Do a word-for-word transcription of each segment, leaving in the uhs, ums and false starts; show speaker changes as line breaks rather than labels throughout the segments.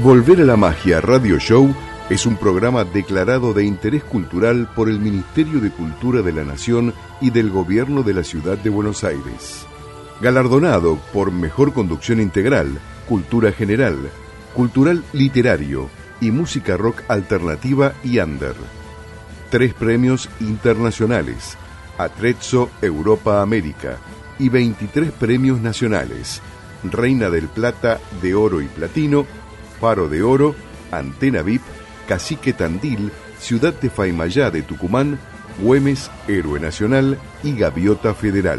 Volver a la Magia Radio Show es un programa declarado de interés cultural por el Ministerio de Cultura de la Nación y del Gobierno de la Ciudad de Buenos Aires. Galardonado por Mejor Conducción Integral, Cultura General, Cultural Literario y Música Rock Alternativa y Under. Tres premios internacionales, Atrezzo Europa América, y veintitrés premios nacionales, Reina del Plata de Oro y Platino, Faro de Oro, Antena V I P, Cacique Tandil, Ciudad de Faymayá de Tucumán, Güemes, Héroe Nacional y Gaviota Federal.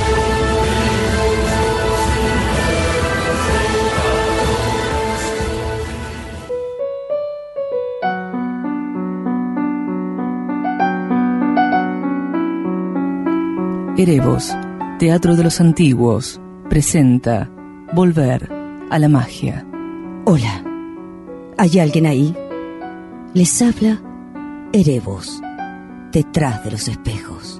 Erebos, Teatro de los Antiguos, presenta Volver a la Magia.
Hola, ¿hay alguien ahí? Les habla Erebos, detrás de los espejos.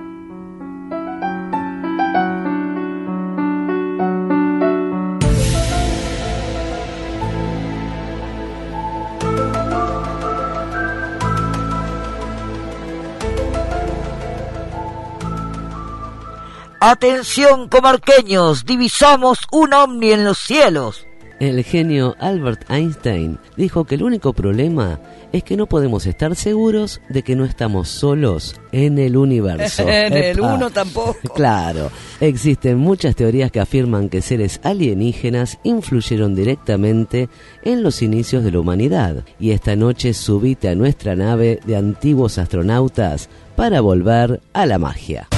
Atención, comarqueños, divisamos un ovni en los cielos.
El genio Albert Einstein dijo que el único problema es que no podemos estar seguros de que no estamos solos en el universo.
En el uno tampoco.
Claro, existen muchas teorías que afirman que seres alienígenas influyeron directamente en los inicios de la humanidad. Y esta noche subite a nuestra nave de antiguos astronautas para volver a la magia.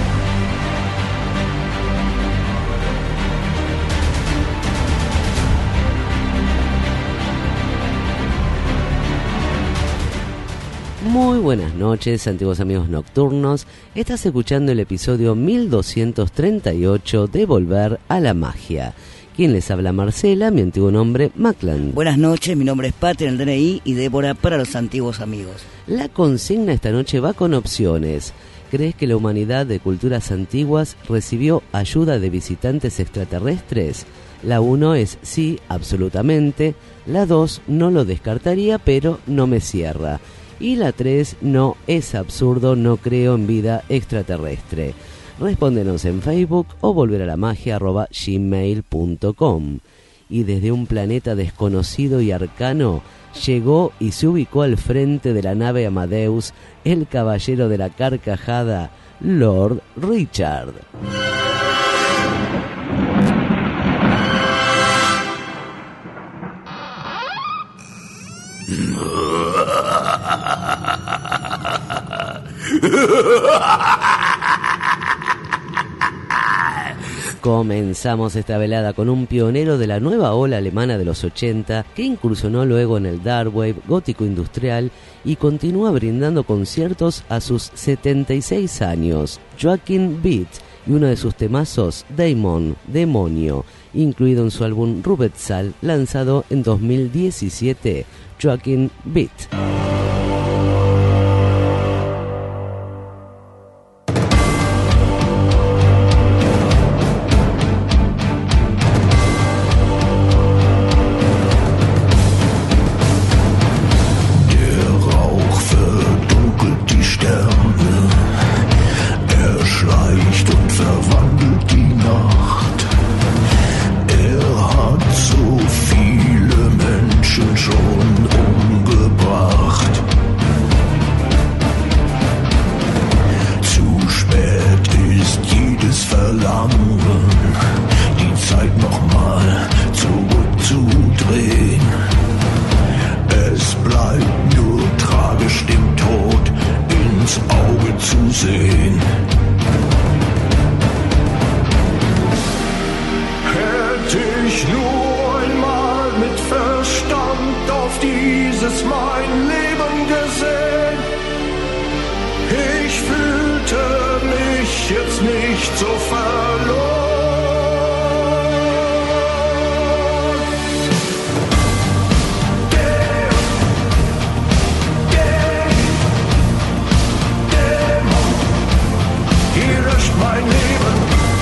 Muy buenas noches, antiguos amigos nocturnos. Estás escuchando el episodio mil doscientos treinta y ocho de Volver a la Magia. Quien les habla, Marcela, mi antiguo nombre, Maclan.
Buenas noches, mi nombre es Pati en el D N I y Débora para los antiguos amigos.
La consigna esta noche va con opciones. ¿Crees que la humanidad de culturas antiguas recibió ayuda de visitantes extraterrestres? La uno es sí, absolutamente. La dos no lo descartaría, pero no me cierra. Y la tres, no, es absurdo, no creo en vida extraterrestre. Respóndenos en Facebook o volveralamagia arroba gmail punto com. Y desde un planeta desconocido y arcano, llegó y se ubicó al frente de la nave Amadeus, el caballero de la carcajada, Lord Richard. Comenzamos esta velada con un pionero de la nueva ola alemana de los ochenta que incursionó luego en el dark wave gótico industrial y continúa brindando conciertos a sus setenta y seis años, Joachim Witt, y uno de sus temazos, Daemon, Demonio, incluido en su álbum Rubezahl, lanzado en dos mil diecisiete, Joachim Witt.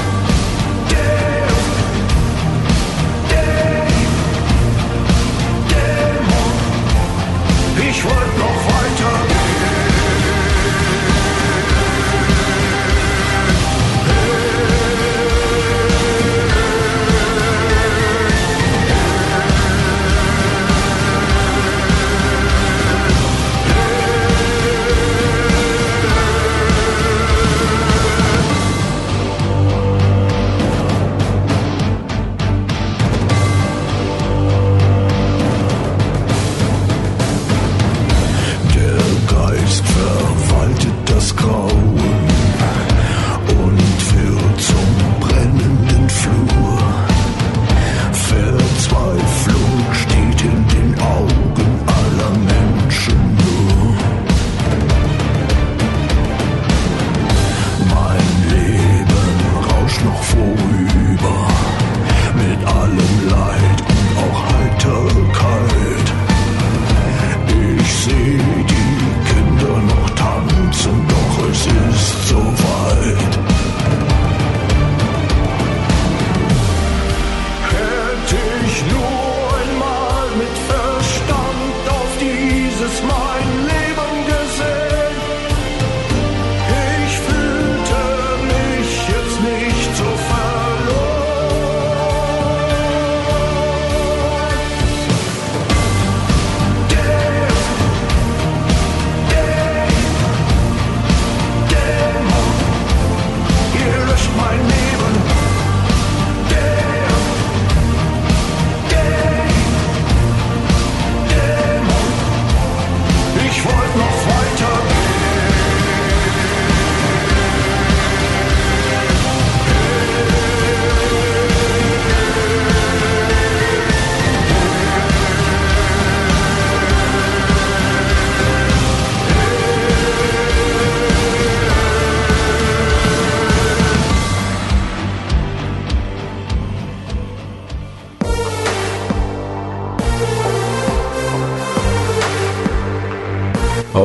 Damn.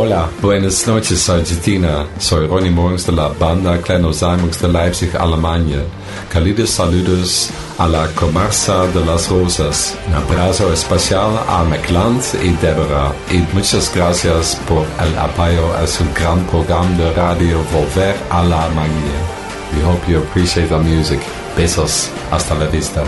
Hola, buenas noches Argentina. Soy Ronnie Morgens de la banda Kleiner Salmons de Leipzig, Alemania. Cálidos saludos a la comarca de las Rosas. Un abrazo especial a McLand y Deborah. Y muchas gracias por el apoyo a su gran programa de radio Volver a la Magia. We hope you appreciate the music. Besos. Hasta la vista.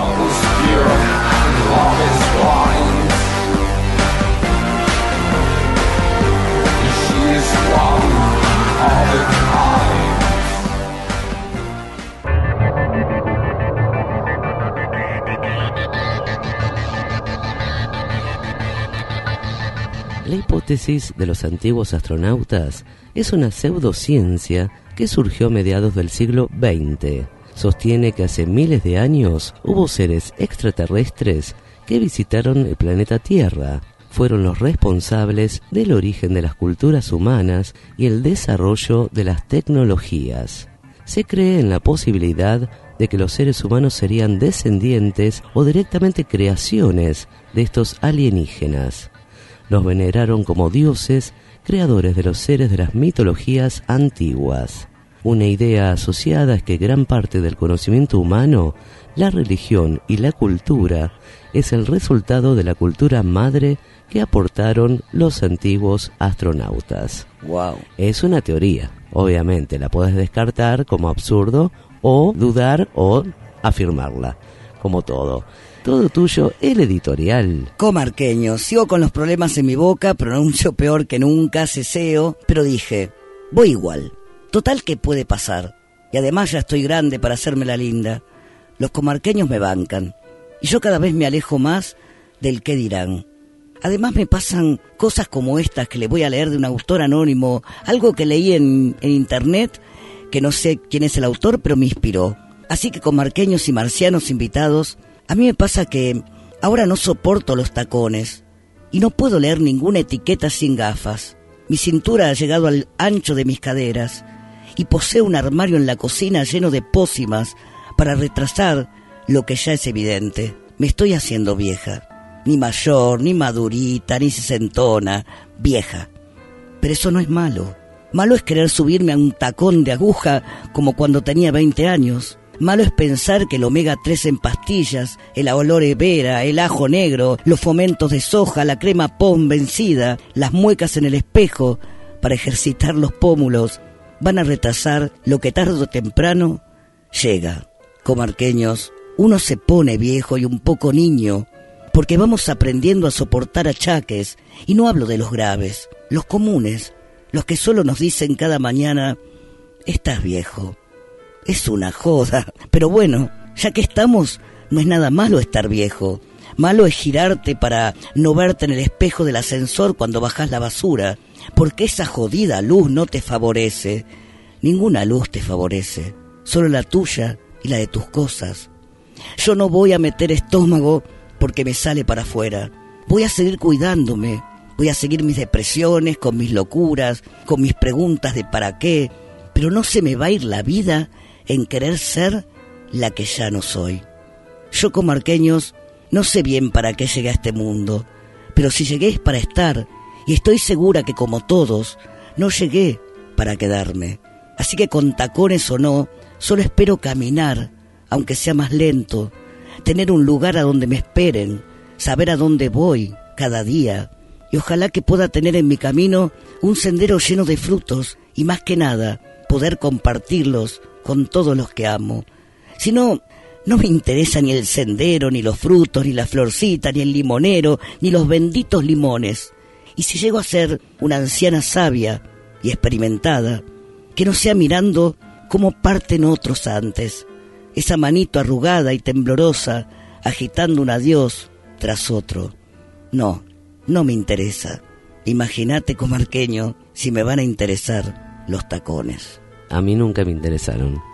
La hipótesis de los antiguos astronautas es una pseudociencia que surgió a mediados del siglo veinte. Sostiene que hace miles de años hubo seres extraterrestres que visitaron el planeta Tierra. Fueron los responsables del origen de las culturas humanas y el desarrollo de las tecnologías. Se cree en la posibilidad de que los seres humanos serían descendientes o directamente creaciones de estos alienígenas. Los veneraron como dioses, creadores de los seres de las mitologías antiguas. Una idea asociada es que gran parte del conocimiento humano, la religión y la cultura es el resultado de la cultura madre que aportaron los antiguos astronautas.
Wow.
Es una teoría, obviamente la puedes descartar como absurdo o dudar o afirmarla, como todo. Todo tuyo, el editorial.
Comarqueño, sigo con los problemas en mi boca, pronuncio peor que nunca, ceseo, pero dije, voy igual. Total, ¿qué puede pasar? Y además ya estoy grande para hacerme la linda. Los comarqueños me bancan. Y yo cada vez me alejo más del qué dirán. Además me pasan cosas como estas que le voy a leer de un autor anónimo, algo que leí en, en internet, que no sé quién es el autor, pero me inspiró. Así que comarqueños y marcianos invitados, a mí me pasa que ahora no soporto los tacones y no puedo leer ninguna etiqueta sin gafas. Mi cintura ha llegado al ancho de mis caderas y poseo un armario en la cocina lleno de pócimas para retrasar lo que ya es evidente. Me estoy haciendo vieja. Ni mayor, ni madurita, ni sesentona. Vieja. Pero eso no es malo. Malo es querer subirme a un tacón de aguja como cuando tenía veinte años. Malo es pensar que el omega tres en pastillas, el aloe vera, el ajo negro, los fomentos de soja, la crema pon vencida, las muecas en el espejo para ejercitar los pómulos van a retrasar lo que tarde o temprano llega. Comarqueños, uno se pone viejo y un poco niño porque vamos aprendiendo a soportar achaques, y no hablo de los graves, los comunes, los que solo nos dicen cada mañana, estás viejo. Es una joda, pero bueno, ya que estamos, no es nada malo estar viejo. Malo es girarte para no verte en el espejo del ascensor cuando bajás la basura, porque esa jodida luz no te favorece. Ninguna luz te favorece, solo la tuya y la de tus cosas. Yo no voy a meter estómago porque me sale para afuera. Voy a seguir cuidándome, voy a seguir mis depresiones, con mis locuras, con mis preguntas de para qué, pero no se me va a ir la vida en querer ser la que ya no soy. Yo, comarqueños, no sé bien para qué llegué a este mundo, pero si llegué es para estar, y estoy segura que como todos, no llegué para quedarme. Así que con tacones o no, solo espero caminar, aunque sea más lento, tener un lugar a donde me esperen, saber a dónde voy cada día, y ojalá que pueda tener en mi camino un sendero lleno de frutos, y más que nada, poder compartirlos con todos los que amo. Si no, no me interesa ni el sendero, ni los frutos, ni la florcita, ni el limonero, ni los benditos limones. Y si llego a ser una anciana sabia y experimentada, que no sea mirando cómo parten otros antes, esa manito arrugada y temblorosa, agitando un adiós tras otro. No, no me interesa. Imagínate, comarqueño, si me van a interesar los tacones.
A mí nunca me interesaron.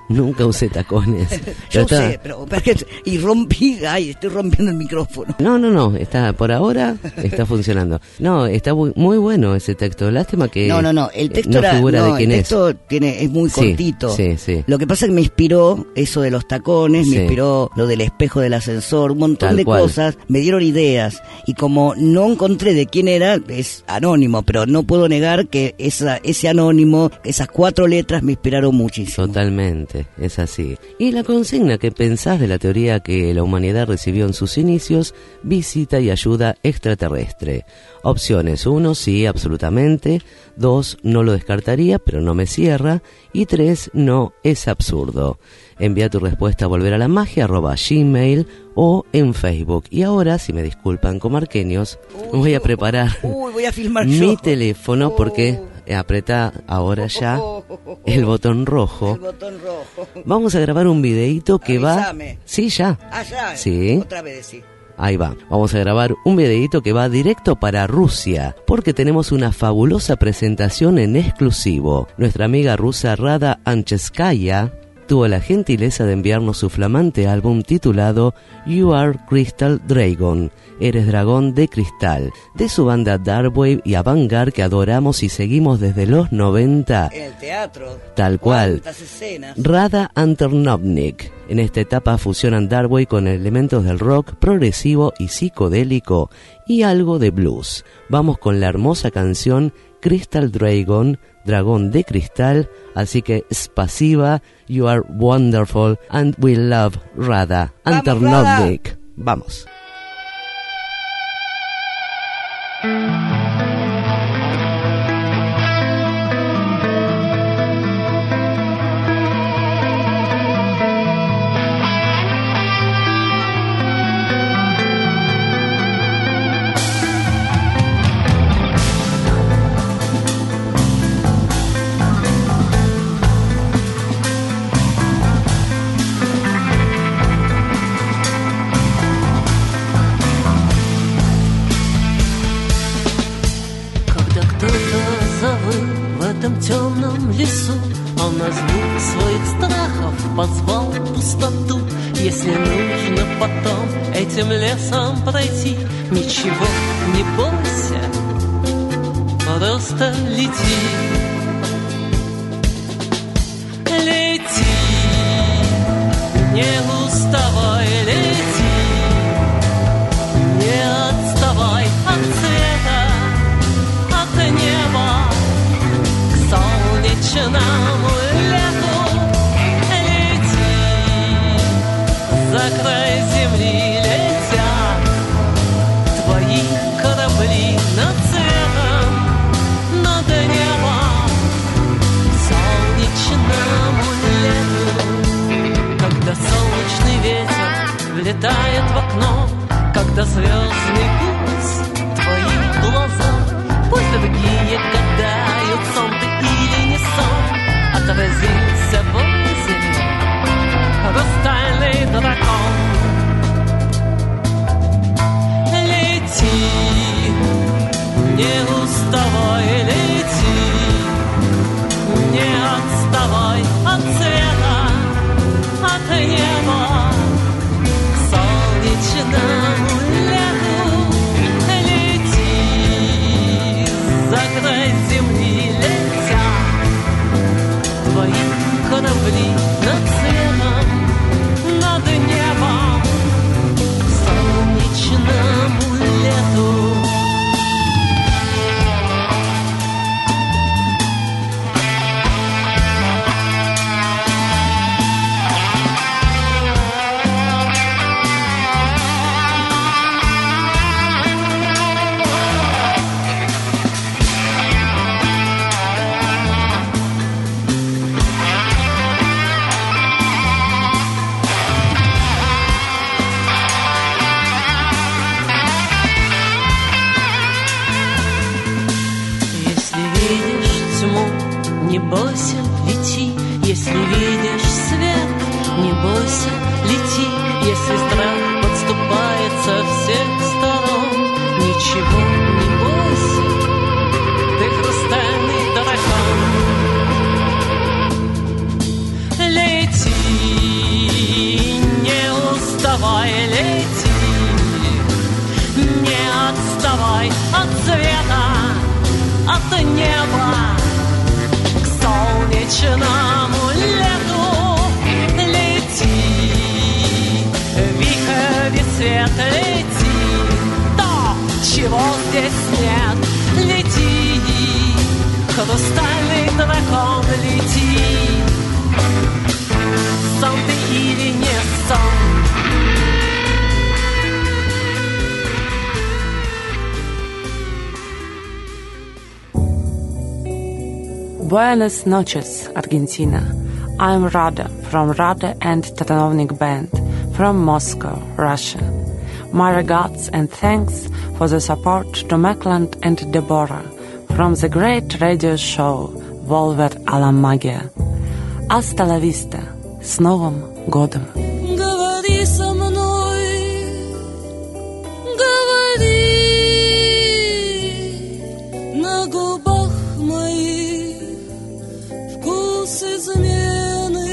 Nunca usé tacones.
Yo
está...
sé, pero, pero es que- y rompí, ay, estoy rompiendo el micrófono.
No, no, no, está por ahora está funcionando. No, está muy, muy bueno ese texto. Lástima que
No, no, no, el texto
no
era,
figura
no,
de quién
el
es.
texto tiene, es muy
Sí,
cortito.
sí, sí.
Lo que pasa es que me inspiró eso de los tacones,
Sí.
me inspiró lo del espejo del ascensor, un montón
Tal
de
cual.
cosas, me dieron ideas. Y como no encontré de quién era, es anónimo, pero no puedo negar que esa, ese anónimo, esas cuatro letras me inspiraron muchísimo.
Totalmente, es así. Y la consigna, ¿qué pensás de la teoría que la humanidad recibió en sus inicios? Visita y ayuda extraterrestre. Opciones: uno, sí, absolutamente. Dos, no lo descartaría, pero no me cierra. Y tres, no, es absurdo. Envía tu respuesta a volver a la magia arroba gmail o en Facebook. Y ahora, si me disculpan comarqueños,
Uy,
voy a preparar
Uy, voy a filmar
mi
yo.
teléfono porque apreta ahora ya el botón rojo.
El botón rojo.
Vamos a grabar un videíto que
Avísame.
va... Sí, ya.
Ah, ya.
Sí.
Otra vez, sí.
Ahí va. Vamos a grabar un videíto que va directo para Rusia, porque tenemos una fabulosa presentación en exclusivo. Nuestra amiga rusa Rada Ancheskaya tuvo la gentileza de enviarnos su flamante álbum titulado You Are Crystal Dragon, Eres Dragón de Cristal, de su banda Darkwave y Avantgarde que adoramos y seguimos desde los noventa.
En el teatro.
Tal cual.
Cuántas escenas.
Rada Anternovnik. En esta etapa fusionan Darkwave con elementos del rock progresivo y psicodélico y algo de blues. Vamos con la hermosa canción Crystal Dragon, Dragón de Cristal, así que spasiba, you are wonderful and we love Rada
¡Vamos,
Anternovnik. Vamos.
Когда кто-то завыл в этом темном лесу, он на звук своих страхов позвал пустоту. Если нужно потом этим лесом пройти, ничего не бойся, просто лети. Лети, не уставай, лети, не отставай от цвета, от неба к солнечному лету. Лети, за край земли летят твои корабли над цветом, над небом к солнечному лету. Когда солнечный ветер влетает в окно, когда звездный путь твои глаза, пусть другие гадают, сон ты или не сон, отразился в озере хрустальный дракон. Лети, не уставай, лети, не отставай от цвета, от неба к солнечному лету. Лети, за край земли летят твои корабли над цветом, над небом к солнечному лету. Если видишь тьму, не бойся, лети. Если видишь свет, не бойся, лети. Если страх подступает со всех сторон, ничего не бойся, ты хрустальный дракон. Лети, лети, не отставай от света, от неба к солнечному лету лети, вихрь свет лети, то, чего здесь нет, лети, хрустальный дракон лети, сон ты или не сон.
Buenas noches, Argentina. I'm Rada from Rada and Tatanovnik Band from Moscow, Russia. My regards and thanks for the support to Mekland and Deborah from the great radio show Volver a la Magia. Hasta la vista. С Новым годом!
Говори со мной, говори, на губах моих вкус измены.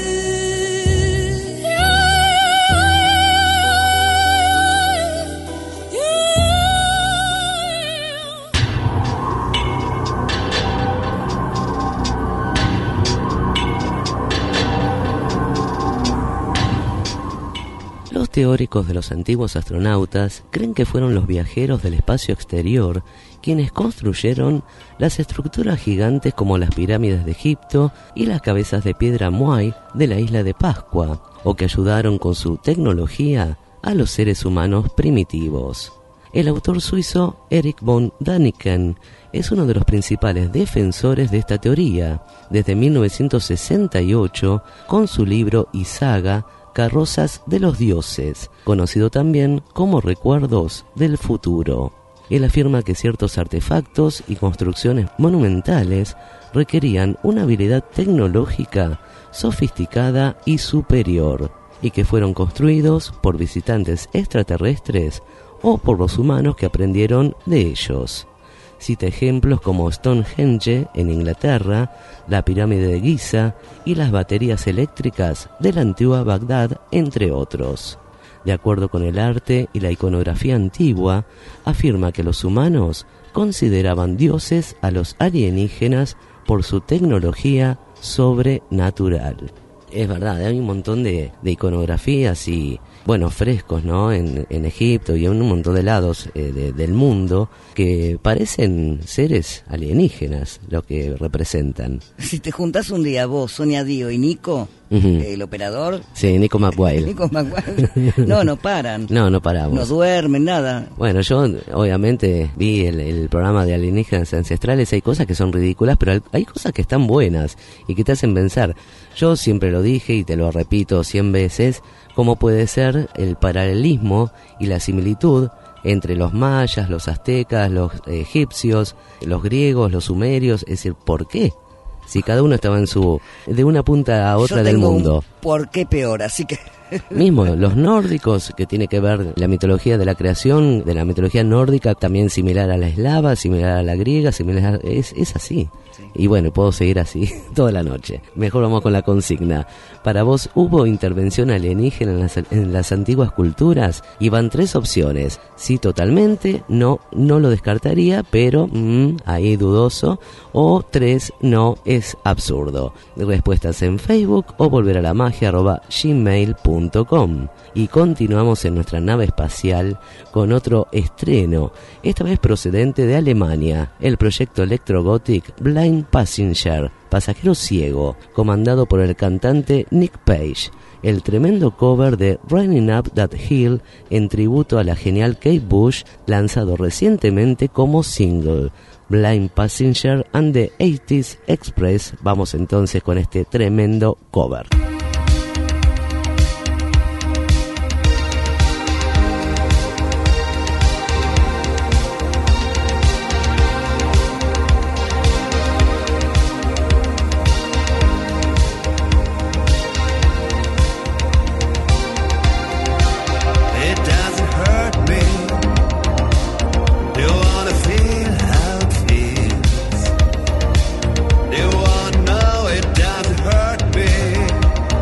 Los teóricos de los antiguos astronautas creen que fueron los viajeros del espacio exterior quienes construyeron las estructuras gigantes como las pirámides de Egipto y las cabezas de piedra Moai de la isla de Pascua, o que ayudaron con su tecnología a los seres humanos primitivos. El autor suizo Erich von Däniken es uno de los principales defensores de esta teoría, desde mil novecientos sesenta y ocho, con su libro y saga Carrozas de los Dioses, conocido también como Recuerdos del Futuro. Él afirma que ciertos artefactos y construcciones monumentales requerían una habilidad tecnológica sofisticada y superior, y que fueron construidos por visitantes extraterrestres o por los humanos que aprendieron de ellos. Cita ejemplos como Stonehenge en Inglaterra, la pirámide de Giza y las baterías eléctricas de la antigua Bagdad, entre otros. De acuerdo con el arte y la iconografía antigua, afirma que los humanos consideraban dioses a los alienígenas por su tecnología sobrenatural. Es verdad, hay un montón de, de iconografías y, bueno, frescos, ¿no? En, en Egipto y en un montón de lados eh, de, del mundo que parecen seres alienígenas, lo que representan.
Si te juntás un día vos, Sonia Dio y Nico, uh-huh. el operador...
Sí, Nico McWile.
Nico McWile. No, no paran.
No, no paramos.
No duermen, nada.
Bueno, yo obviamente vi el, el programa de alienígenas ancestrales, hay cosas que son ridículas, pero hay, hay cosas que están buenas y que te hacen pensar. Yo siempre lo dije y te lo repito cien veces, cómo puede ser el paralelismo y la similitud entre los mayas, los aztecas, los egipcios, los griegos, los sumerios, es decir, ¿por qué? Si cada uno estaba en su de una punta a otra
Yo
del
tengo
mundo.
Un ¿por qué peor? Así que
mismo los nórdicos, que tiene que ver la mitología de la creación, de la mitología nórdica, también similar a la eslava, similar a la griega, similar a, es es así. Sí. Y bueno, puedo seguir así toda la noche. Mejor vamos con la consigna. Para vos, ¿hubo intervención alienígena en las, en las antiguas culturas? Y van tres opciones. Sí, totalmente. No, no lo descartaría, pero mmm, ahí dudoso. O tres, no, es absurdo. Respuestas en Facebook o volver a la magia arroba gmail punto com. Y continuamos en nuestra nave espacial con otro estreno, esta vez procedente de Alemania, el proyecto electrogothic Blind Passenger, Pasajero Ciego, comandado por el cantante Nick Page. El tremendo cover de Running Up That Hill en tributo a la genial Kate Bush, lanzado recientemente como single. Blind Passenger and the eighties Express. Vamos entonces con este tremendo cover.
Know it doesn't hurt me.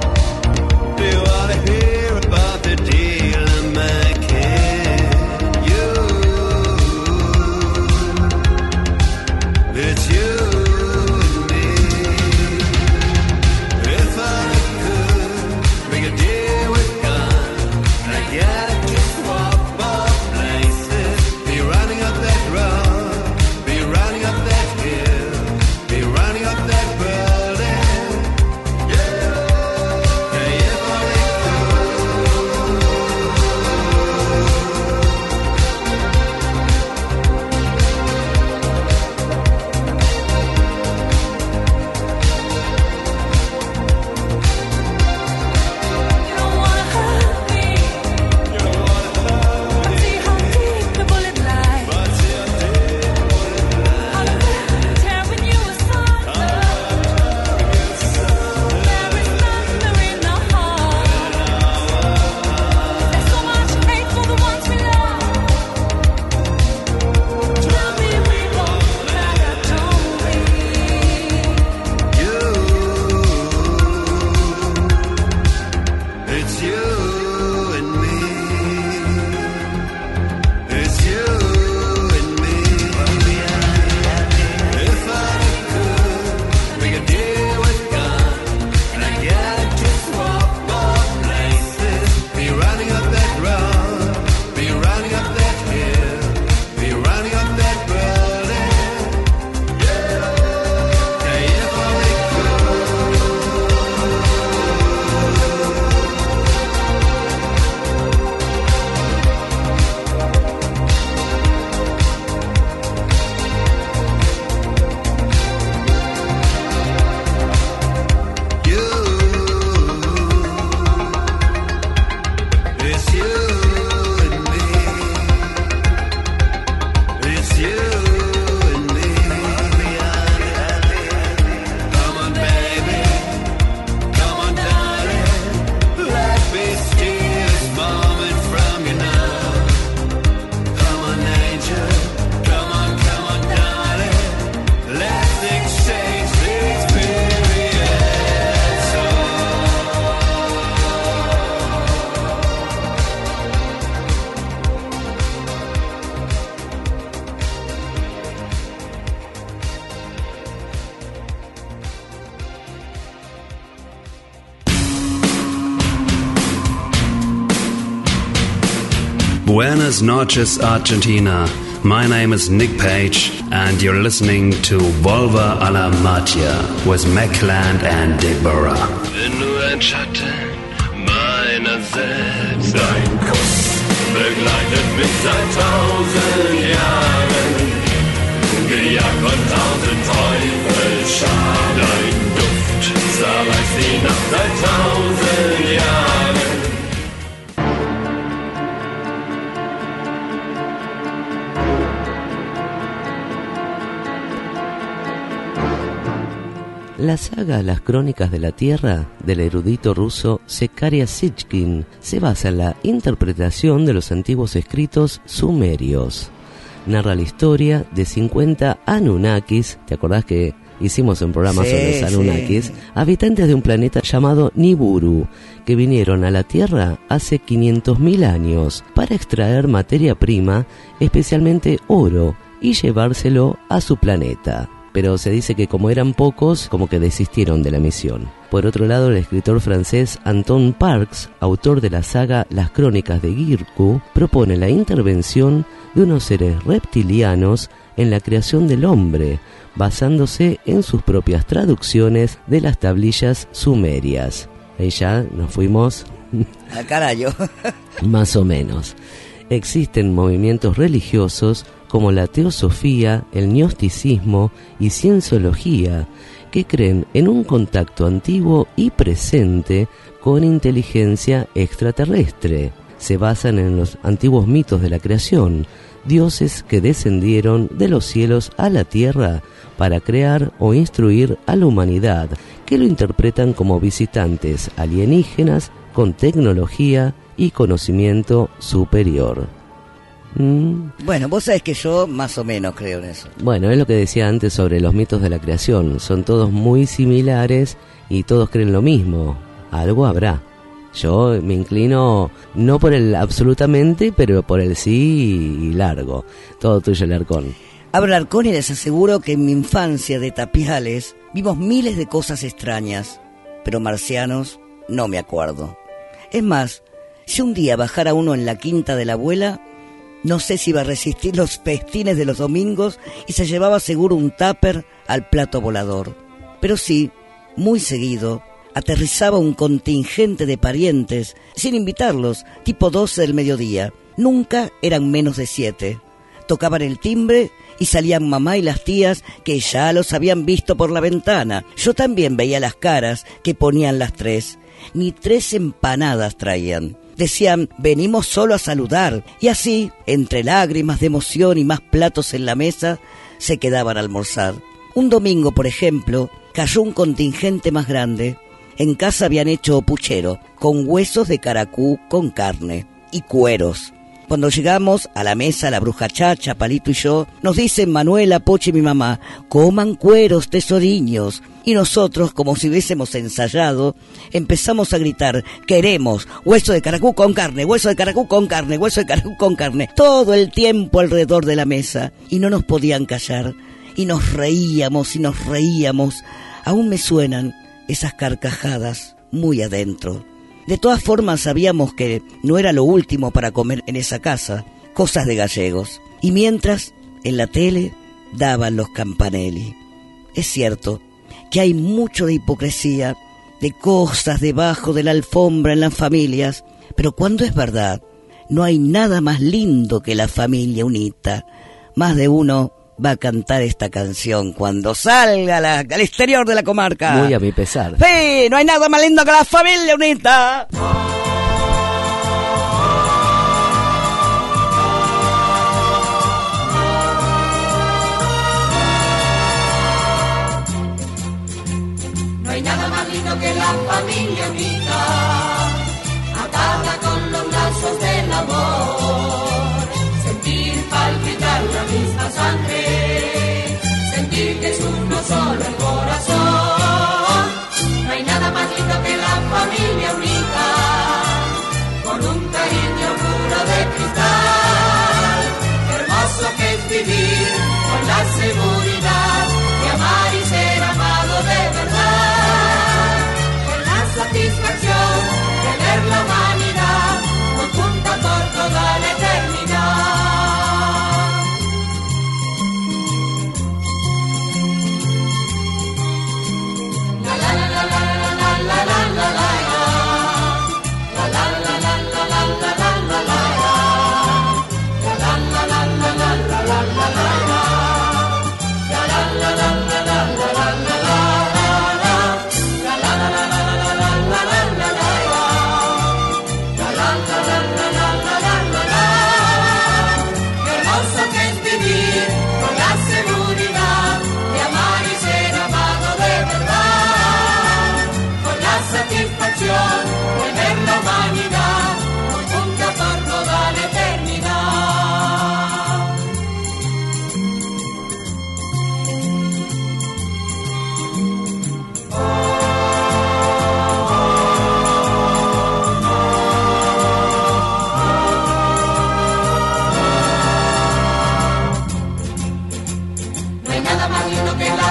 Buenas noches, Argentina. My name is Nick Page, and you're listening to Volva a la Matia with Mackland and Deborah.
Wenn nur ein Schatten meiner selbst, dein Kuss begleitet mich seit tausend Jahren, gejagt von tausend Teufelsscharen. Dein Duft zerreißt die Nacht seit tausend Jahren.
La saga Las Crónicas de la Tierra, del erudito ruso Zecharia Sitchin, se basa en la interpretación de los antiguos escritos sumerios. Narra la historia de cincuenta Anunnakis, ¿te acordás que hicimos un programa sí, sobre los Anunnakis? Sí. Habitantes de un planeta llamado Nibiru, que vinieron a la Tierra hace quinientos mil años para extraer materia prima, especialmente oro, y llevárselo a su planeta. Pero se dice que como eran pocos, como que desistieron de la misión. Por otro lado, el escritor francés Anton Parks, autor de la saga Las Crónicas de Girku, propone la intervención de unos seres reptilianos en la creación del hombre, basándose en sus propias traducciones de las tablillas sumerias. Ahí ya nos fuimos...
¡al carajo!
Más o menos. Existen movimientos religiosos como la teosofía, el gnosticismo y cienciología, que creen en un contacto antiguo y presente con inteligencia extraterrestre. Se basan en los antiguos mitos de la creación, dioses que descendieron de los cielos a la tierra para crear o instruir a la humanidad, que lo interpretan como visitantes alienígenas con tecnología y conocimiento superior.
Mm. Bueno, vos sabés que yo más o menos creo en eso.
Bueno, es lo que decía antes sobre los mitos de la creación. Son todos muy similares y todos creen lo mismo. Algo habrá. Yo me inclino no por el absolutamente, pero por el sí y largo. Todo tuyo, Alarcón.
Abro Alarcón y les aseguro que en mi infancia de tapiales vimos miles de cosas extrañas, pero marcianos no me acuerdo. Es más, si un día bajara uno en la quinta de la abuela, no sé si iba a resistir los festines de los domingos y se llevaba seguro un tupper al plato volador. Pero sí, muy seguido, aterrizaba un contingente de parientes, sin invitarlos, tipo doce del mediodía. Nunca eran menos de siete. Tocaban el timbre y salían mamá y las tías que ya los habían visto por la ventana. Yo también veía las caras que ponían las tres. Ni tres empanadas traían. Decían, venimos solo a saludar, y así, entre lágrimas de emoción y más platos en la mesa, se quedaban a almorzar. Un domingo, por ejemplo, cayó un contingente más grande. En casa habían hecho puchero, con huesos de caracú con carne, y cueros. Cuando llegamos a la mesa, la bruja Chacha, Palito y yo, nos dicen Manuela, Pochi y mi mamá, coman cueros, tesoriños. Y nosotros, como si hubiésemos ensayado, empezamos a gritar, queremos hueso de caracú con carne, hueso de caracú con carne, hueso de caracú con carne, todo el tiempo alrededor de la mesa. Y no nos podían callar, y nos reíamos y nos reíamos. Aún me suenan esas carcajadas muy adentro. De todas formas sabíamos que no era lo último para comer en esa casa, cosas de gallegos. Y mientras, en la tele, daban los Campanelli. Es cierto que hay mucho de hipocresía, de cosas debajo de la alfombra en las familias, pero cuando es verdad, no hay nada más lindo que la familia unita. Más de uno va a cantar esta canción cuando salga la, al exterior de la comarca.
Muy a mi pesar.
Sí, no hay nada más lindo que la familia unita.
No hay nada más lindo que la familia unita, atada con los lazos del amor, sentir palpitar la misma sangre, sentir que es uno solo el corazón. No hay nada más lindo que la familia unita,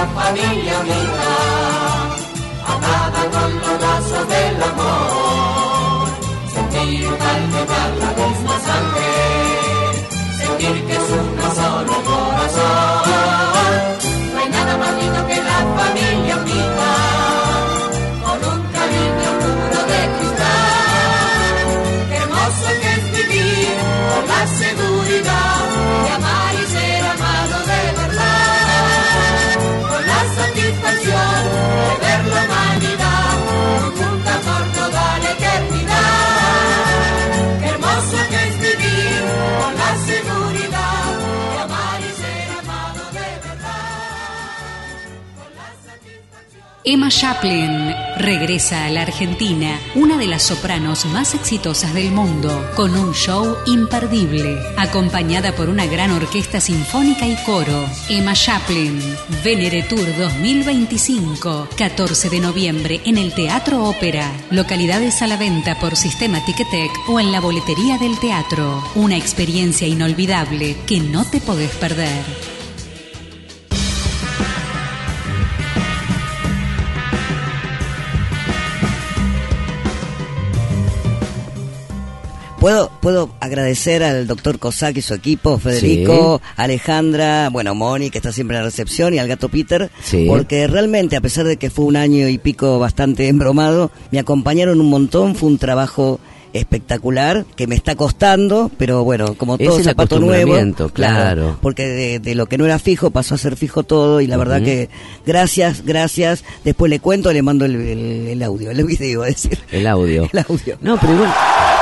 la familia unida, atada con los lazos del amor. Sentir palpitar la misma sangre, sentir que es uno solo el corazón. No hay nada más lindo que la familia unida, con un cariño puro de cristal. Qué hermoso que es vivir con la seguridad de amar y ser amado de verdad, con la satisfacción de ver la humanidad junta por toda la eternidad. Qué hermoso que es vivir con la seguridad de amar y ser amado de verdad, con la satisfacción.
Emma Chaplin regresa a la Argentina, una de las sopranos más exitosas del mundo, con un show imperdible, acompañada por una gran orquesta sinfónica y coro. Emma Chaplin, Venere Tour dos mil veinticinco, catorce de noviembre en el Teatro Ópera. Localidades a la venta por Sistema Ticketek o en la boletería del teatro. Una experiencia inolvidable que no te podés perder.
Puedo, puedo agradecer al doctor Cossack y su equipo, Federico, sí. Alejandra, bueno, Moni, que está siempre en la recepción, y al gato Peter, sí. Porque realmente, a pesar de que fue un año y pico bastante embromado, me acompañaron un montón, fue un trabajo espectacular, que me está costando, pero bueno, como todo
es
zapato nuevo,
claro, claro,
porque de, de lo que no era fijo pasó a ser fijo todo, y la uh-huh. verdad que gracias, gracias, después le cuento, le mando el, el, el audio, el video, es decir.
El audio.
El audio.
No, pero igual...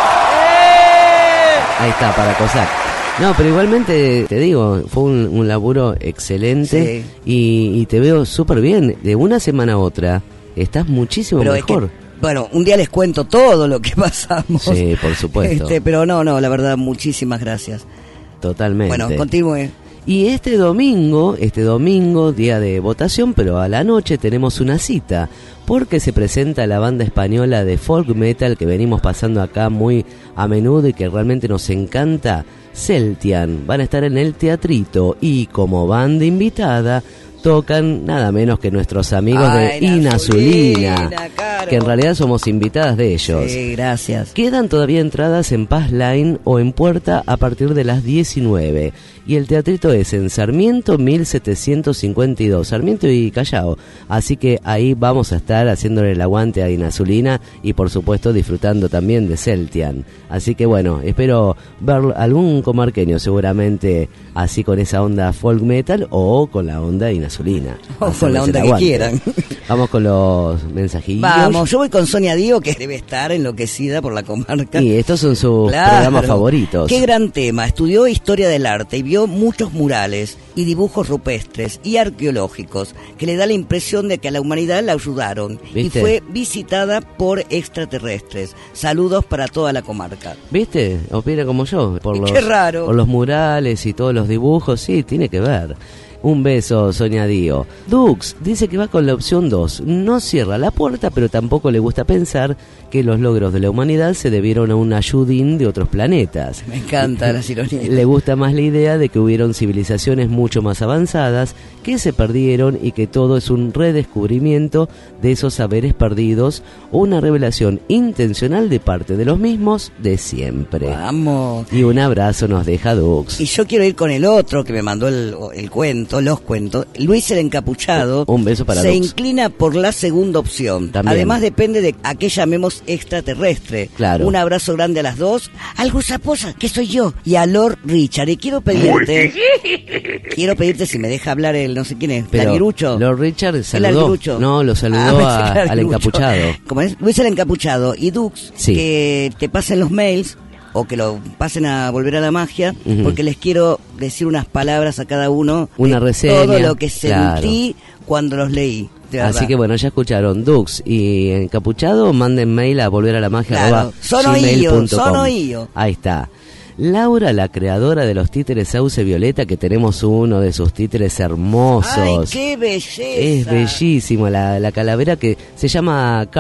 Ahí está, para Cossack. No, pero igualmente, te digo, fue un, un laburo excelente, sí. y, y te veo súper bien. De una semana a otra, estás muchísimo pero mejor.
Es que, bueno, un día les cuento todo lo que pasamos.
Sí, por supuesto.
Este, pero no, no, la verdad, muchísimas gracias.
Totalmente.
Bueno, continúe.
Y este domingo, este domingo, día de votación, pero a la noche tenemos una cita, porque se presenta la banda española de folk metal que venimos pasando acá muy a menudo y que realmente nos encanta, Celtian. Van a estar en el Teatrito y como banda invitada tocan nada menos que nuestros amigos Ay, de Inazulina, claro. Que en realidad somos invitadas de ellos.
Sí, gracias.
Quedan todavía entradas en Paz Line o en Puerta a partir de las diecinueve. Y el teatrito es en Sarmiento mil setecientos cincuenta y dos, Sarmiento y Callao. Así que ahí vamos a estar haciéndole el aguante a Inazulina y por supuesto disfrutando también de Celtian. Así que bueno, espero ver algún comarqueño seguramente así con esa onda folk metal o con la onda Inazulina.
O con la onda que quieran.
Vamos con los mensajillos.
Vamos, yo voy con Sonia Dío, que debe estar enloquecida por la comarca.
Y estos son sus
claro.
programas favoritos.
Qué gran tema. Estudió historia del arte y vio muchos murales y dibujos rupestres y arqueológicos que le da la impresión de que a la humanidad la ayudaron. ¿Viste? Y fue visitada por extraterrestres. Saludos para toda la comarca.
¿Viste? Opina como yo. Por los,
qué raro.
Por los murales y todos los dibujos, sí, tiene que ver. Un beso, Sonia Dío. Dux dice que va con la opción dos. No cierra la puerta, pero tampoco le gusta pensar que los logros de la humanidad se debieron a un ayudín de otros planetas.
Me encanta la ironía.
Le gusta más la idea de que hubieron civilizaciones mucho más avanzadas que se perdieron y que todo es un redescubrimiento de esos saberes perdidos o una revelación intencional de parte de los mismos de siempre.
Vamos.
Y un abrazo nos deja Dux.
Y yo quiero ir con el otro que me mandó el, el cuento, los cuentos. Luis el Encapuchado.
Un beso para
Se
Dux.
inclina por la segunda opción.
También.
Además depende de a qué llamemos extraterrestre.
Claro.
Un abrazo grande a las dos. Al Gusaposa, que soy yo. Y a Lord Richard. Y quiero pedirte, quiero pedirte si me deja hablar el no sé quién es,
Pero
Larguirucho.
Lord Richard saludó. No, lo saludó
ah,
a, al Encapuchado.
Como es Luis el Encapuchado y Dux,
sí.
Que te pasen los mails o que lo pasen a Volver a la Magia, uh-huh. Porque les quiero decir unas palabras a cada uno.
Una reseña.
Todo lo que sentí claro. Cuando los leí.
Así que bueno, ya escucharon, Dux y Encapuchado, manden mail a Volver a la Magia.
Claro. Son oídos, son oídos.
Ahí está. Laura, la creadora de los títeres Sauce Violeta, que tenemos uno de sus títeres hermosos.
¡Ay, qué belleza!
Es bellísimo, la, la calavera que se llama Kurt.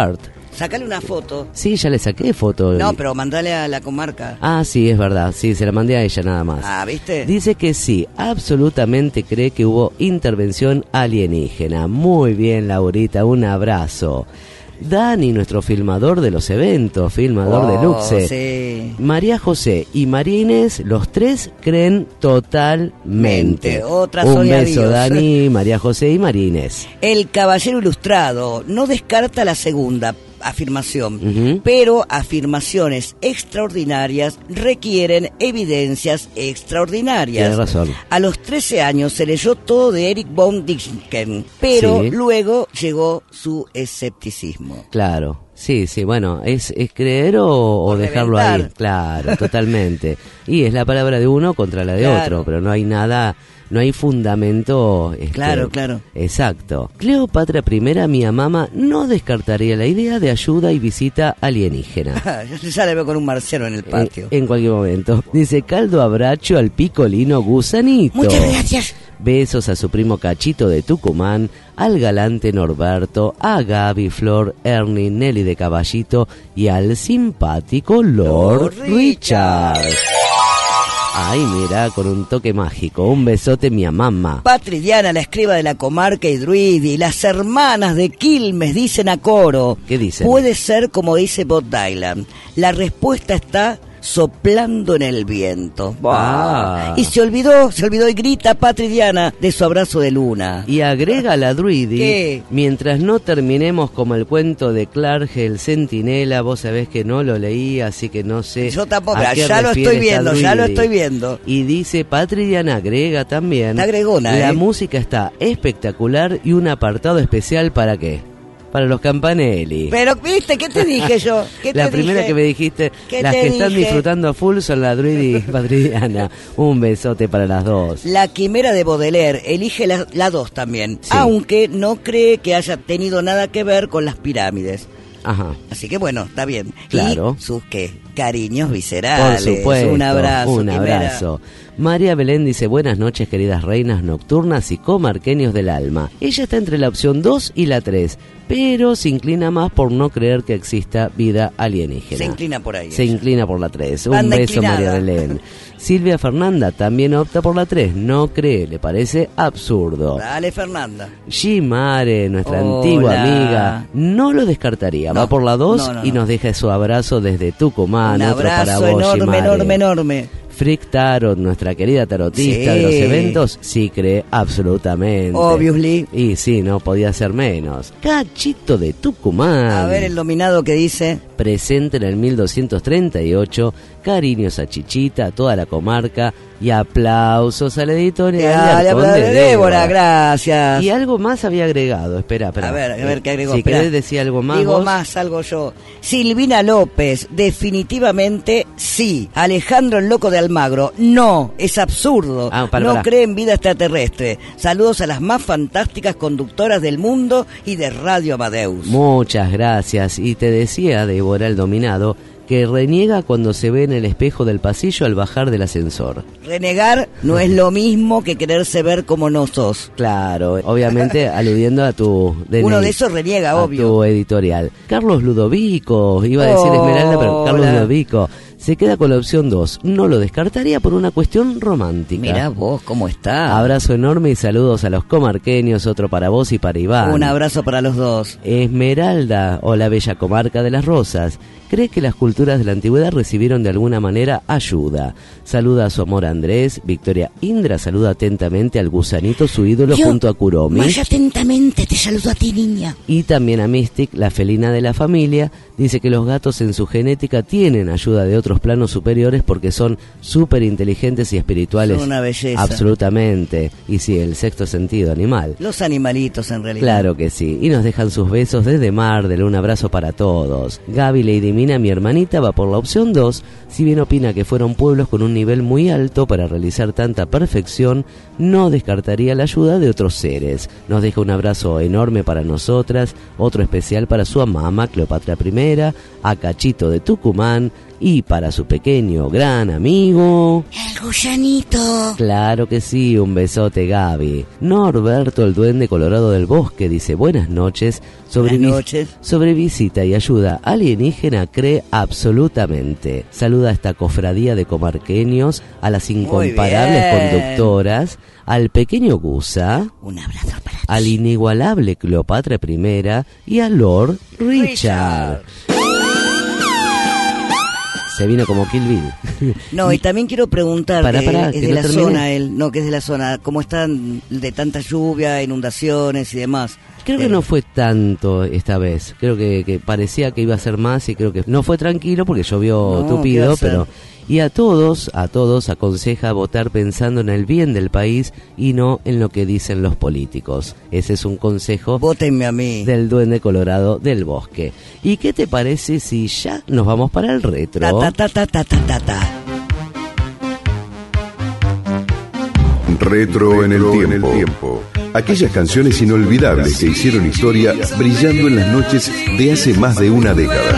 Sacale una foto.
Sí, ya le saqué foto.
No, pero mandale a la comarca.
Ah, sí, es verdad. Sí, se la mandé a ella nada más.
Ah, ¿viste?
Dice que sí, absolutamente cree que hubo intervención alienígena. Muy bien, Laurita, un abrazo. Dani, nuestro filmador de los eventos, filmador
oh,
de Luxe.
Sí.
María José y María Inés, los tres creen totalmente.
Mente. Otra
Un
soy
beso,
Dios.
Dani, María José y María Inés.
El caballero ilustrado no descarta la segunda afirmación,
Uh-huh.
pero afirmaciones extraordinarias requieren evidencias extraordinarias.
Tienes razón.
A los trece años se leyó todo de Eric von Däniken, pero
Sí.
luego llegó su escepticismo.
Claro. Sí, sí, bueno, es, es creer o, o
O
dejarlo
reventar.
ahí. Claro, totalmente. Y es la palabra de uno contra la de
Claro.
otro, pero no hay nada, no hay fundamento. Este,
Claro, claro.
Exacto. Cleopatra I, mi mamá, no descartaría la idea de ayuda y visita alienígena.
Ya le veo con un marciano en el patio.
En, en cualquier momento. Dice caldo abracho al picolino gusanito.
Muchas gracias.
Besos a su primo Cachito de Tucumán, al galante Norberto, a Gaby, Flor, Ernie, Nelly de Caballito y al simpático Lord,
Lord
Richard.
Richard.
Ay, mira, con un toque mágico. Un besote, mi mamá.
Patri Diana, la escriba de la comarca y Druidi, las hermanas de Quilmes dicen a coro.
¿Qué dicen?
Puede ser como dice Bob Dylan. La respuesta está soplando en el viento.
Ah.
Y se olvidó, se olvidó y grita Patri Diana de su abrazo de luna.
Y agrega la Druidi,
¿Qué?
mientras no terminemos como el cuento de Clark el Centinela, vos sabés que no lo leí, así que no sé.
Yo tampoco,
a qué
ya lo
refiere
estoy
esta
viendo, ya lo
Druidi.
estoy viendo.
Y dice, Patri Diana agrega también,
Está agregona,
la
¿eh?
música está espectacular y un apartado especial ¿para qué? Para los Campanelli.
Pero, ¿viste? ¿Qué te dije yo? ¿Qué
La
te
primera
dije?
que me dijiste,
¿Qué
las
te
que están
dije?
disfrutando a full son la Druidi y Patri Diana. Un besote para las dos.
La quimera de Baudelaire elige la, la dos también,
Sí.
aunque no cree que haya tenido nada que ver con las pirámides.
Ajá.
Así que bueno, está bien.
Claro.
Y sus ¿qué? Cariños
Por
viscerales.
supuesto.
Un abrazo.
Un
quimera.
abrazo. María Belén dice, buenas noches queridas reinas nocturnas y comarqueños del alma. Ella está entre la opción dos y la tres, pero se inclina más por no creer que exista vida alienígena.
Se inclina por ahí.
Se
ella.
inclina por la tres. Un
Banda
beso,
inclinada.
María Belén. Silvia Fernanda también opta por la tres. No cree, le parece absurdo.
Dale, Fernanda.
Gimare, nuestra
Hola.
antigua amiga, no lo descartaría. Va
No,
por la dos
no, no,
y
no.
nos deja su abrazo desde Tucumán.
Un
Otro para
abrazo
vos,
enorme,
Gimare.
enorme, enorme.
Frick Tarot, nuestra querida tarotista
Sí.
de los eventos, sí cree absolutamente.
Obviously.
Y sí, no podía ser menos. Cachito de Tucumán.
A ver el dominado que dice.
Presente en el mil doscientos treinta y ocho, cariños a Chichita, a toda la comarca y aplausos a la editorial de
Dale,
Arcón de
Débora,
Débora.
gracias.
Y algo más había agregado, espera, espera.
A ver, a ver qué agregó.
Si
Esperá.
querés decir algo más
Digo
vos.
más, algo yo. Silvina López, definitivamente sí. Alejandro el Loco de Almagro, no, es absurdo.
Ah, para,
no
para.
cree en vida extraterrestre. Saludos a las más fantásticas conductoras del mundo y de Radio Amadeus.
Muchas gracias. Y te decía, Débora, el dominado, que reniega cuando se ve en el espejo del pasillo al bajar del ascensor.
Renegar no es lo mismo que quererse ver como no sos.
Claro, obviamente aludiendo a tu D N I,
Uno de esos reniega,
a
obvio.
tu editorial. Carlos Ludovico, iba a decir Esmeralda, pero Carlos
Hola.
Ludovico se queda con la opción dos. No lo descartaría por una cuestión romántica.
Mirá vos cómo está.
Abrazo enorme y saludos a los comarqueños, otro para vos y para Iván.
Un abrazo para los dos.
Esmeralda, o la bella comarca de las Rosas, cree que las culturas de la antigüedad recibieron de alguna manera ayuda. Saluda a su amor Andrés. Victoria Indra saluda atentamente al gusanito, su ídolo,
Yo,
junto a Kuromi.
Más atentamente te saludo a ti, niña.
Y también a Mystic, la felina de la familia, dice que los gatos en su genética tienen ayuda de otros planos superiores porque son súper inteligentes y espirituales.
Son una belleza.
Absolutamente. Y sí, el sexto sentido animal.
Los animalitos en realidad.
Claro que sí. Y nos dejan sus besos desde Mardel. Un abrazo para todos. Gaby Lady Mina, mi hermanita, va por la opción dos. Si bien opina que fueron pueblos con un nivel muy alto para realizar tanta perfección, no descartaría la ayuda de otros seres. Nos deja un abrazo enorme para nosotras, otro especial para su mamá Cleopatra I, a Cachito de Tucumán, Y para su pequeño gran amigo...
El gusanito.
Claro que sí, un besote, Gaby. Norberto, el duende colorado del bosque, dice: buenas noches. Sobre,
buenas noches.
Vi- sobre visita y ayuda alienígena cree absolutamente. Saluda a esta cofradía de comarqueños, a las incomparables conductoras, al pequeño Gusa,
un abrazo para ti,
al inigualable Cleopatra primera y a Lord Richard. Richard. Se vino como Kill Bill.
No, y también quiero preguntar,
para, para,
es
que
de
no
la
termine.
zona, él, no, que es de la zona, ¿cómo están de tanta lluvia, inundaciones y demás?
Creo que no fue tanto esta vez. Creo que, que parecía que iba a ser más y creo que no fue tranquilo porque llovió
no,
tupido, pero... Y a todos, a todos aconseja votar pensando en el bien del país y no en lo que dicen los políticos. Ese es un consejo
Vótenme a mí.
del duende colorado del bosque. ¿Y qué te parece si ya nos vamos para el retro?
Ta, ta, ta, ta, ta, ta, ta.
Retro en el tiempo. Aquellas canciones inolvidables que hicieron historia brillando en las noches de hace más de una década.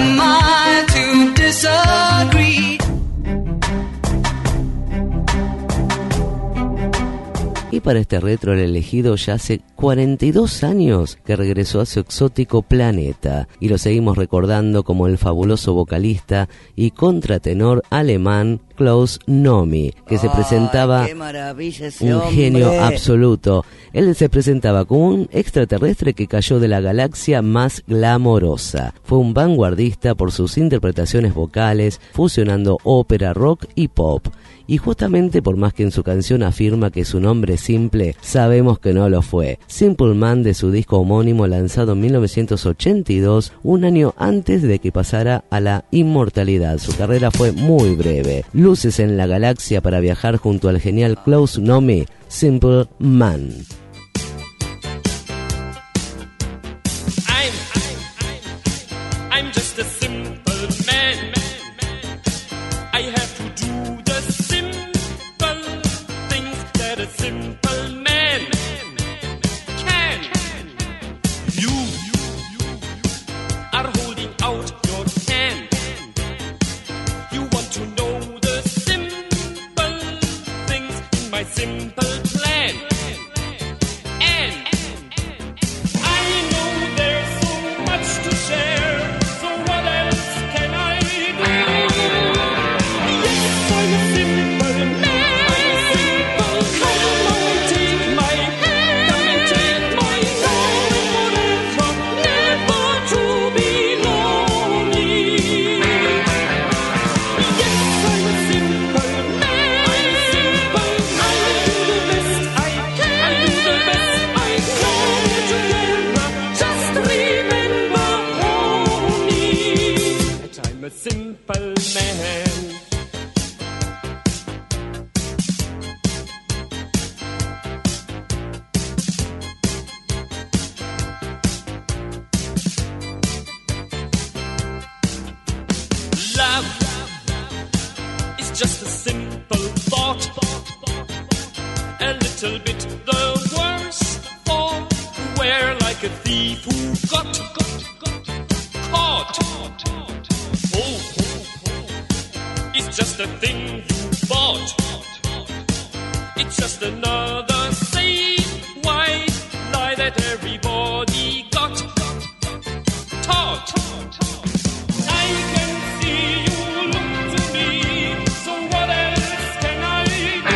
Y para este retro el elegido ya hace cuarenta y dos años que regresó a su exótico planeta y lo seguimos recordando como el fabuloso vocalista y contratenor alemán Klaus Nomi, que se presentaba
qué maravilla ese
un
hombre.
genio absoluto. Él se presentaba como un extraterrestre que cayó de la galaxia más glamorosa. Fue un vanguardista por sus interpretaciones vocales, fusionando ópera, rock y pop. Y justamente por más que en su canción afirma que su nombre es simple, sabemos que no lo fue. Simple Man, de su disco homónimo lanzado en mil novecientos ochenta y dos, un año antes de que pasara a la inmortalidad. Su carrera fue muy breve. Luces en la galaxia para viajar junto al genial Klaus Nomi, Simple Man.
I'm, I'm, I'm just a simple man. I have to do the simple things that a simple man can. You are holding out your hand. You want to know the simple things in my simple plan. And I know there's so much to share, so what else can I do? Yes, I'm a simple man. Come on, take my hand. Come and take my hand. Never to be lonely. Yes, I'm a simple man. I'm simple. I do the best I can. I do the best I can. Together, just remember only that I'm a simple man. Love is just a simple thought, a little bit the worse for wear, like a thief who got, got, got caught. Oh, it's just a thing you bought. It's just another same white lie that everybody got, got taught. I can see you look to me, so what else can I do?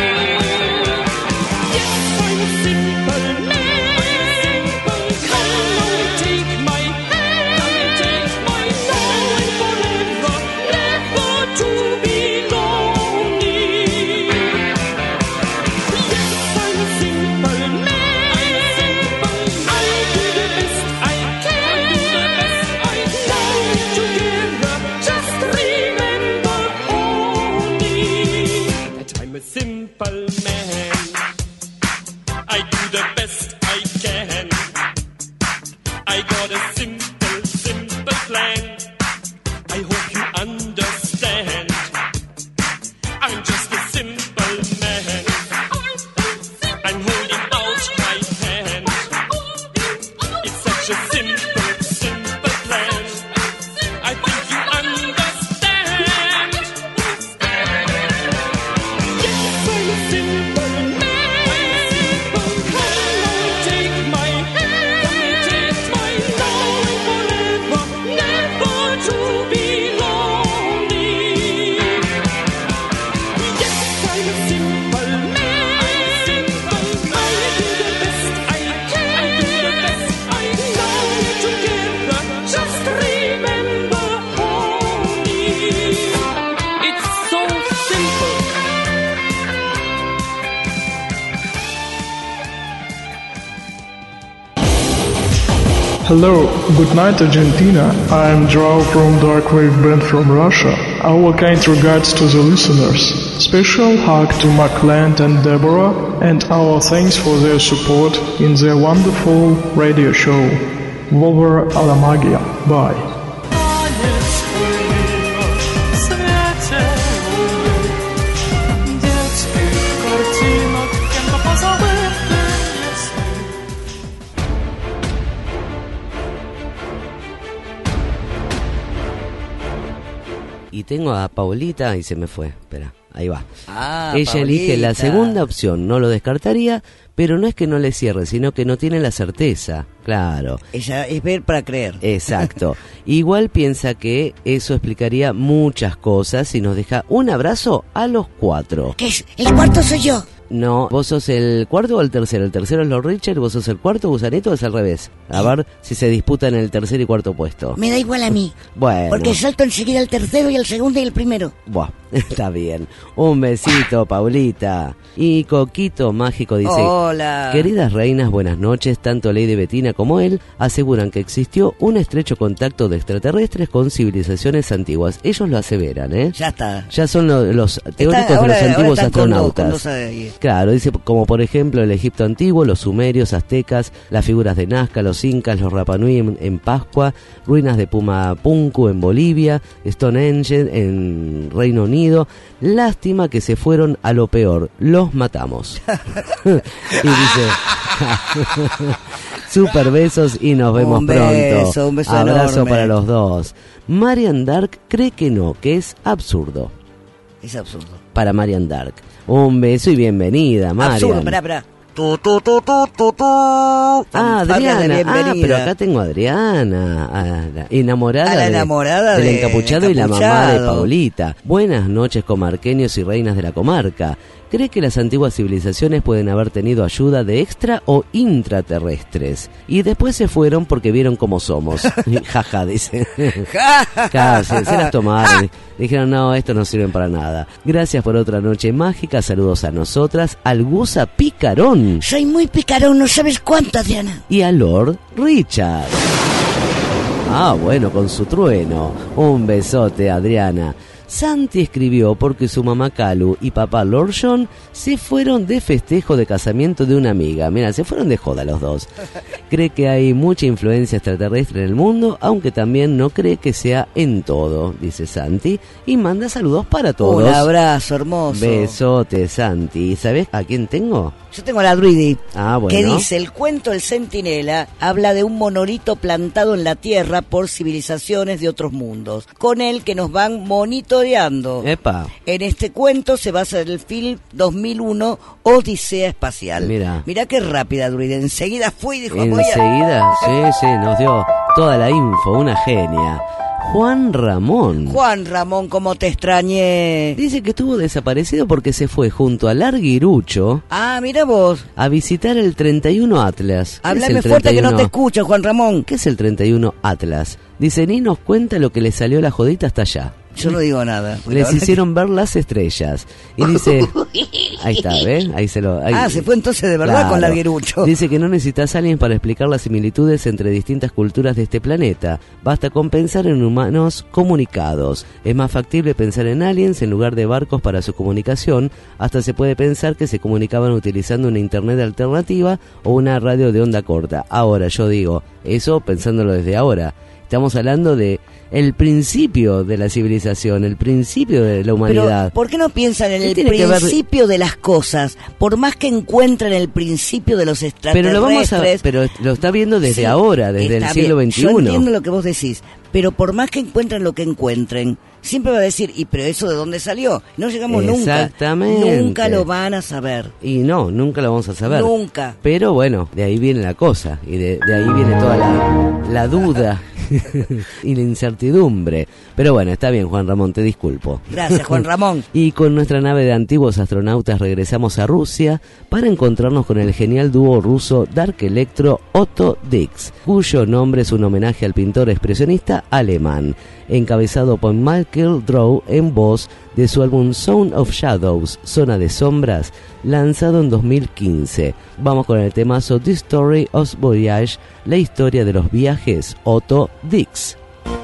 Yes, I'm a simple man. Come on, take my hand. Come and take my hand. Forever, never to be lonely. Yes, I'm a simple man. I'm simple. I do the best I can. I do the best I can. Together, just remember only that I'm a simple man. I do the best I can. I got a simple, simple plan. I hope you understand. I'm just a simple man. I'm holding out my hand. It's such a simple, simple plan. I think you understand.
Hello, good night Argentina. I am Joao from Dark Wave Band from Russia. Our kind regards to the listeners. Special hug to Macland and Deborah, and our thanks for their support in their wonderful radio show. Volver a la magia. Bye.
Y tengo a Paulita y se me fue. Espera, ahí va.
Ah,
Ella
Paulita.
elige la segunda opción, no lo descartaría, pero no es que no le cierre, sino que no tiene la certeza. Claro.
Ella es ver para creer.
Exacto. Igual piensa que eso explicaría muchas cosas y nos deja un abrazo a los cuatro.
¿Qué es? El cuarto soy yo.
No, vos sos el cuarto o el tercero. El tercero es Lord Richard, vos sos el cuarto, Gusanito, o es al revés. A ver si se disputan el tercer y cuarto puesto.
Me da igual a mí.
Bueno.
Porque salto enseguida al tercero y al segundo y el primero.
Buah, está bien. Un besito, Paulita. Y Coquito Mágico dice:
hola.
Queridas reinas, buenas noches. Tanto Lady Bettina como él aseguran que existió un estrecho contacto de extraterrestres con civilizaciones antiguas. Ellos lo aseveran, ¿eh?
Ya está.
Ya son lo, los teóricos
Está, ahora,
de los antiguos
ahora están
astronautas.
Con dos, con dos ahí.
Claro, dice como por ejemplo el Egipto antiguo, los sumerios, aztecas, las figuras de Nazca, los incas, los Rapanui en, en Pascua, ruinas de Pumapunku en Bolivia, Stonehenge en Reino Unido. Lástima que se fueron a lo peor, los matamos. Y dice: super besos y nos vemos
un
pronto.
Beso, un beso
Abrazo
enorme.
para los dos. Marian Dark cree que no, que es absurdo.
Es absurdo.
Para Marian Dark. Un beso y bienvenida, Marian.
Absurdo, esperá, esperá. Tu, tu, tu, tu, tu, tu.
Ah, Adriana. Ah, pero acá
acá
tengo a Adriana, a la enamorada,
A la
de-
enamorada
del
de
encapuchado y la mamá de
Encapuchado.
Paulita. Buenas noches, comarqueños y reinas de la comarca. ¿Cree que las antiguas civilizaciones pueden haber tenido ayuda de extra o intraterrestres? Y después se fueron porque vieron cómo somos. Jaja, dice. Claro, se, se las tomaron. Dijeron, no, esto no sirve para nada. Gracias por otra noche mágica. Saludos a nosotras, al Gusa Picarón.
Soy muy picarón, no sabes cuánto, Adriana.
Y a Lord Richard. Ah, bueno, con su trueno. Un besote, Adriana. Santi escribió porque su mamá Calu y papá Lord John se fueron de festejo de casamiento de una amiga. Mira, se fueron de joda los dos. Cree que hay mucha influencia extraterrestre en el mundo, aunque también no cree que sea en todo, dice Santi, y manda saludos para todos.
Un abrazo hermoso.
Besote, Santi. ¿Sabes a quién tengo?
Yo tengo a la Druidi,
Ah, bueno.
que dice: el cuento El Centinela habla de un monolito plantado en la Tierra por civilizaciones de otros mundos, con el que nos van monitoreando.
Epa.
En este cuento se basa en el film dos mil uno Odisea Espacial.
Mira.
Mirá qué rápida, Druidi. Enseguida fue y dijo: voy a...
Enseguida, sí, sí, nos dio toda la info, una genia. Juan Ramón.
Juan Ramón, cómo te extrañé.
Dice que estuvo desaparecido porque se fue junto a Larguirucho
Ah, mira vos.
a visitar el treinta y uno Atlas. ¿Qué es
Háblame
el
fuerte que no
treinta y uno?
te escucho, Juan Ramón.
¿Qué es el treinta y uno Atlas? Dice, ni nos cuenta lo que le salió la jodita hasta allá.
Yo no digo nada.
Les hicieron ver las estrellas. Y dice, ahí está, ¿ves? Ahí se lo... ahí-
Ah, se fue entonces de verdad
Claro.
con Larguirucho.
Dice que no necesitas a alguien para explicar las similitudes entre distintas culturas de este planeta. Basta con pensar en humanos comunicados. Es más factible pensar en aliens en lugar de barcos para su comunicación. Hasta se puede pensar que se comunicaban utilizando una internet alternativa o una radio de onda corta. Ahora, yo digo, eso pensándolo desde ahora. Estamos hablando de el principio de la civilización, el principio de la humanidad.
Pero, ¿por qué no piensan en
¿Qué
el
tiene que ver?
principio de las cosas? Por más que encuentren el principio de los
Pero
extraterrestres...
lo vamos a, pero lo está viendo desde
Sí,
ahora, desde el
está
siglo
bien.
veintiuno.
Yo entiendo lo que vos decís, pero por más que encuentren lo que encuentren, siempre va a decir, ¿y pero eso de dónde salió? No llegamos nunca.
Exactamente.
Nunca lo van a saber.
Y no, nunca lo vamos a saber.
Nunca.
Pero bueno, de ahí viene la cosa, y de, de ahí viene toda la, la duda y la incertidumbre. Pero bueno, está bien, Juan Ramón, te disculpo.
Gracias, Juan Ramón.
Y con nuestra nave de antiguos astronautas regresamos a Rusia para encontrarnos con el genial dúo ruso Dark Electro Otto Dix, cuyo nombre es un homenaje al pintor expresionista alemán, encabezado por Michael Drow en voz, de su álbum Zone of Shadows, Zona de Sombras, lanzado en dos mil quince. Vamos con el temazo The Story of Voyage, la historia de los viajes, Otto Dix.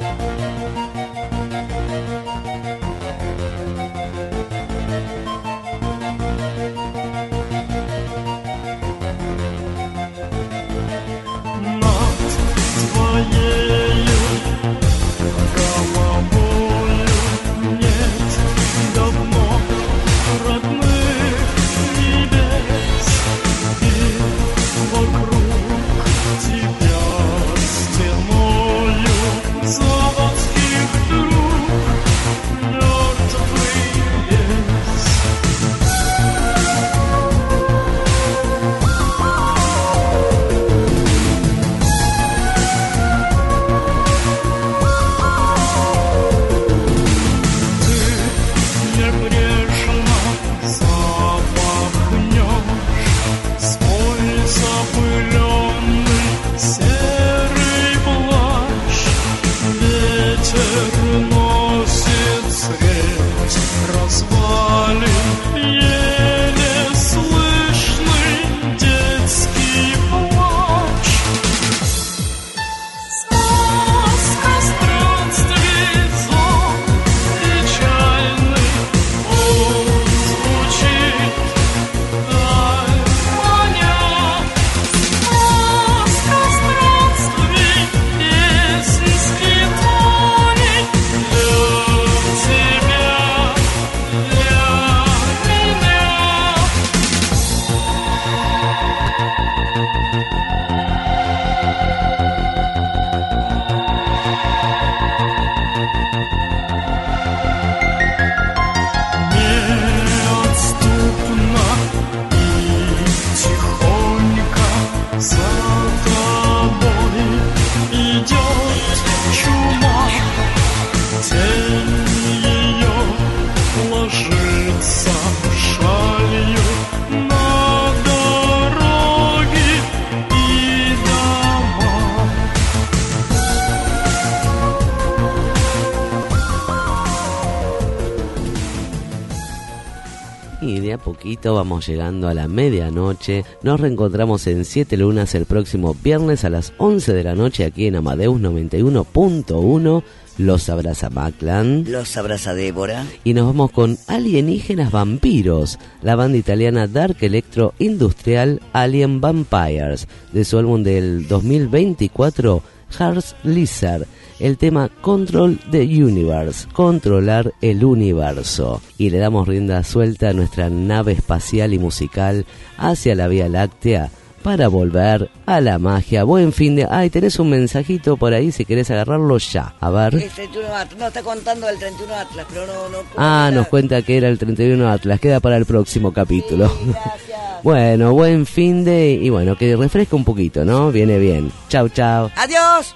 Poquito vamos llegando a la medianoche. Nos reencontramos en Siete Lunas el próximo viernes a las once de la noche aquí en Amadeus noventa y uno punto uno. Los abraza Maclan.
Los abraza Débora.
Y nos vamos con Alienígenas Vampiros, la banda italiana Dark Electro Industrial Alien Vampires, de su álbum del dos mil veinticuatro, Hearts Lizard. El tema Control the Universe, controlar el universo. Y le damos rienda suelta a nuestra nave espacial y musical hacia la Vía Láctea para volver a la magia. Buen fin de... Ay, tenés un mensajito por ahí si querés agarrarlo ya. A ver.
El treinta y uno Atlas. No, está contando el treinta y uno Atlas, pero no... no
ah, nos cuenta que era el treinta y uno Atlas. Queda para el próximo capítulo. Sí, gracias. Bueno, buen fin de... Y bueno, que refresca un poquito, ¿no? Viene bien. Chau, chau.
Adiós.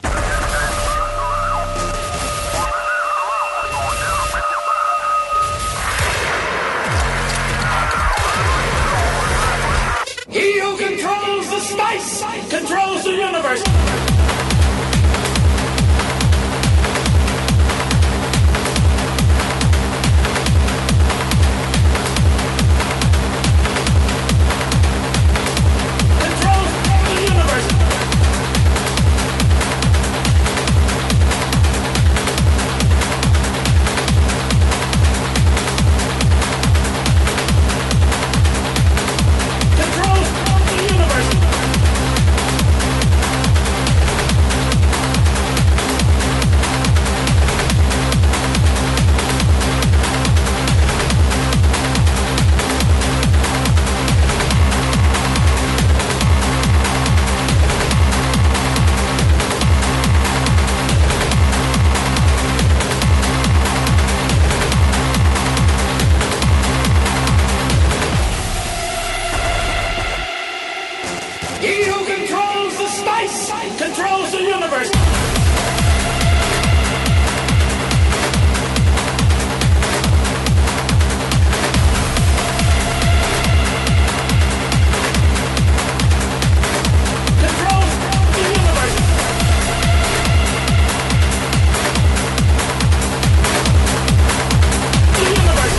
He who controls the space controls the universe. Controls the universe. The universe.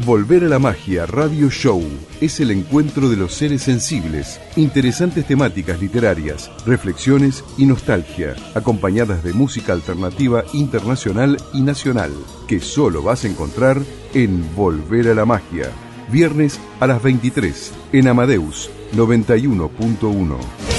Volver a la Magia Radio Show es el encuentro de los seres sensibles, interesantes temáticas literarias, reflexiones y nostalgia, acompañadas de música alternativa internacional y nacional, que solo vas a encontrar en Volver a la Magia, viernes a las veintitrés, en Amadeus noventa y uno punto uno.